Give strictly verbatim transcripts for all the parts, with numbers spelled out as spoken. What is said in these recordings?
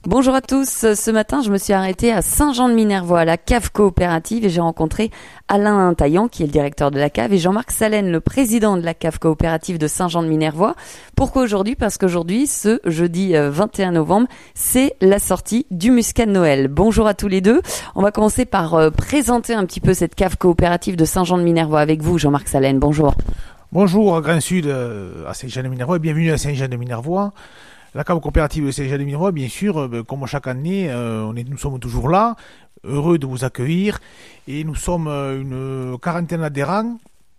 Bonjour à tous, ce matin je me suis arrêtée à Saint-Jean-de-Minervois, à la cave coopérative, et j'ai rencontré Alain Taillant qui est le directeur de la cave et Jean-Marc Salène, le président de la cave coopérative de Saint-Jean-de-Minervois. Pourquoi aujourd'hui ? Parce qu'aujourd'hui, ce jeudi vingt et un novembre, c'est la sortie du Muscat de Noël. Bonjour à tous les deux. On va commencer par euh, présenter un petit peu cette cave coopérative de Saint-Jean-de-Minervois avec vous, Jean-Marc Salène. Bonjour. Bonjour à Grand Sud, euh, à Saint-Jean-de-Minervois, bienvenue à Saint-Jean-de-Minervois. La cave coopérative de Saint-Jean-de-Minervois, bien sûr, euh, comme chaque année, euh, on est, nous sommes toujours là, heureux de vous accueillir. Et nous sommes euh, une quarantaine d'adhérents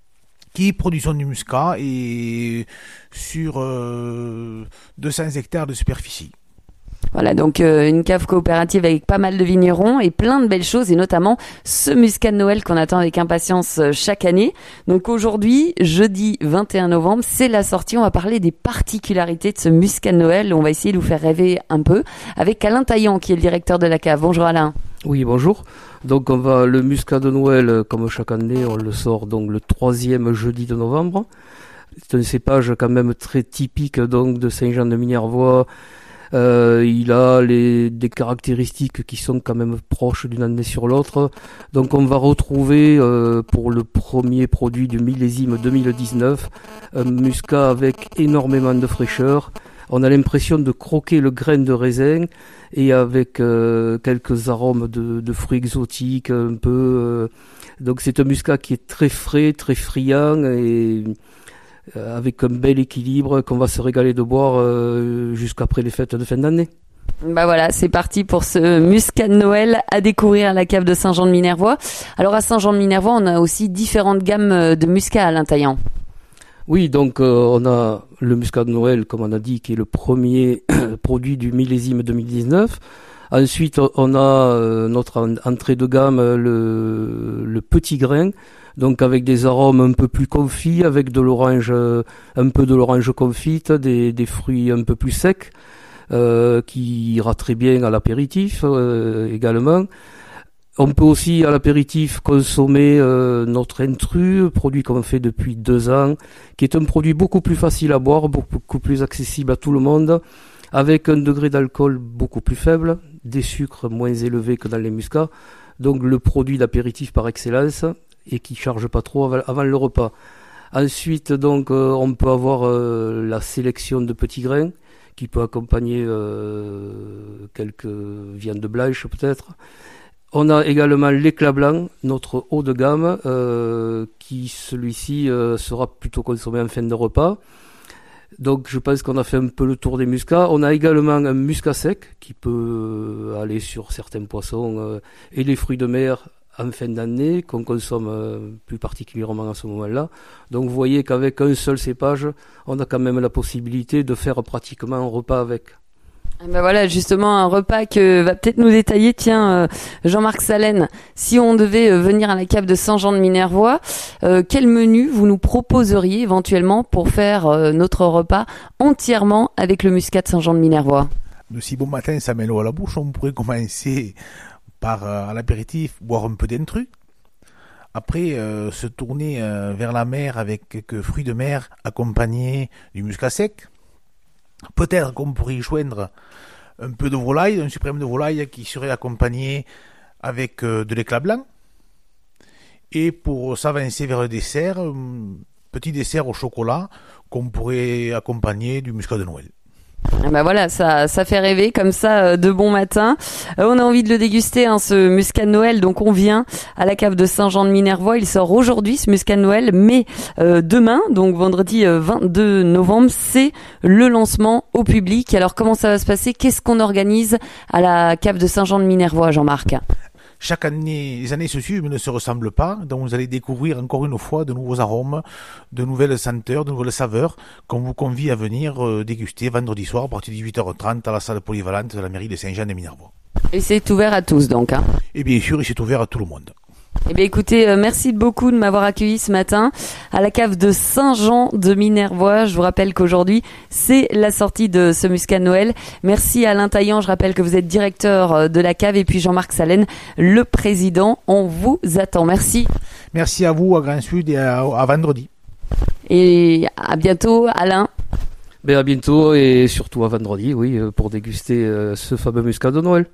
qui produisent du muscat et sur euh, deux cents hectares de superficie. Voilà, donc euh, une cave coopérative avec pas mal de vignerons et plein de belles choses, et notamment ce Muscat de Noël qu'on attend avec impatience euh, chaque année. Donc aujourd'hui, jeudi vingt et un novembre, c'est la sortie. On va parler des particularités de ce Muscat de Noël. On va essayer de vous faire rêver un peu avec Alain Taillant qui est le directeur de la cave. Bonjour Alain. Oui, bonjour. Donc on va le Muscat de Noël, comme chaque année, on le sort donc le troisième jeudi de novembre. C'est un cépage quand même très typique donc de Saint-Jean-de-Minervois. Euh, il a les, des caractéristiques qui sont quand même proches d'une année sur l'autre. Donc on va retrouver euh, pour le premier produit du millésime deux mille dix-neuf un muscat avec énormément de fraîcheur. On a l'impression de croquer le grain de raisin et avec euh, quelques arômes de, de fruits exotiques un peu. Euh, donc c'est un muscat qui est très frais, très friand et euh, avec un bel équilibre qu'on va se régaler de boire euh, jusqu'après les fêtes de fin d'année. Bah voilà, c'est parti pour ce Muscat de Noël à découvrir à la cave de Saint-Jean-de-Minervois. Alors à Saint-Jean-de-Minervois, on a aussi différentes gammes de muscat, Alain Taillant. Oui, donc euh, on a le Muscat de Noël, comme on a dit, qui est le premier produit du millésime deux mille dix-neuf. Ensuite, on a euh, notre en- entrée de gamme, le, le petit grain, donc avec des arômes un peu plus confits, avec de l'orange, euh, un peu de l'orange confite, des, des fruits un peu plus secs, euh, qui ira très bien à l'apéritif euh, également. On peut aussi à l'apéritif consommer euh, notre intrus, produit qu'on fait depuis deux ans, qui est un produit beaucoup plus facile à boire, beaucoup plus accessible à tout le monde, avec un degré d'alcool beaucoup plus faible, des sucres moins élevés que dans les muscats, donc le produit d'apéritif par excellence et qui charge pas trop avant, avant le repas. Ensuite, donc, euh, on peut avoir euh, la sélection de petits grains qui peut accompagner euh, quelques viandes blanches peut-être. On a également l'éclat blanc, notre haut de gamme, euh, qui celui-ci euh, sera plutôt consommé en fin de repas. Donc je pense qu'on a fait un peu le tour des muscats. On a également un muscat sec qui peut aller sur certains poissons euh, et les fruits de mer en fin d'année qu'on consomme euh, plus particulièrement à ce moment-là. Donc vous voyez qu'avec un seul cépage, on a quand même la possibilité de faire pratiquement un repas avec. Ben voilà, justement, un repas que va peut-être nous détailler, tiens, euh, Jean-Marc Salène, si on devait euh, venir à la cave de Saint-Jean-de-Minervois, euh, quel menu vous nous proposeriez éventuellement pour faire euh, notre repas entièrement avec le muscat de Saint-Jean-de-Minervois ? De si bon matin, ça met l'eau à la bouche, on pourrait commencer par, euh, à l'apéritif, boire un peu d'intrus. Après, euh, se tourner euh, vers la mer avec quelques fruits de mer accompagnés du muscat sec. Peut-être qu'on pourrait y joindre un peu de volaille, un suprême de volaille qui serait accompagné avec euh, de l'éclat blanc. Et pour s'avancer vers le dessert, un petit dessert au chocolat qu'on pourrait accompagner du muscat de Noël. Ah bah voilà, ça, ça fait rêver comme ça euh, de bon matin. Euh, on a envie de le déguster, hein, ce Muscat de Noël. Donc on vient à la cave de Saint-Jean-de-Minervois. Il sort aujourd'hui ce Muscat de Noël, mais euh, demain, donc vendredi euh, vingt-deux novembre, c'est le lancement au public. Alors comment ça va se passer ? Qu'est-ce qu'on organise à la cave de Saint-Jean-de-Minervois, Jean-Marc ? Chaque année, les années se suivent mais ne se ressemblent pas, donc vous allez découvrir encore une fois de nouveaux arômes, de nouvelles senteurs, de nouvelles saveurs qu'on vous convie à venir euh, déguster vendredi soir à partir de dix-huit heures trente à la salle polyvalente de la mairie de Saint-Jean-de-Minervois. Et c'est ouvert à tous donc, hein. Et bien sûr, il s'est ouvert à tout le monde. Eh bien écoutez, euh, merci beaucoup de m'avoir accueilli ce matin à la cave de Saint-Jean-de-Minervois. Je vous rappelle qu'aujourd'hui, c'est la sortie de ce Muscat de Noël. Merci à Alain Taillant, je rappelle que vous êtes directeur de la cave, et puis Jean-Marc Salène, le président. On vous attend. Merci. Merci à vous, à Grand Sud, et à, à vendredi. Et à bientôt, Alain. Ben à bientôt et surtout à vendredi, oui, pour déguster ce fameux muscat de Noël.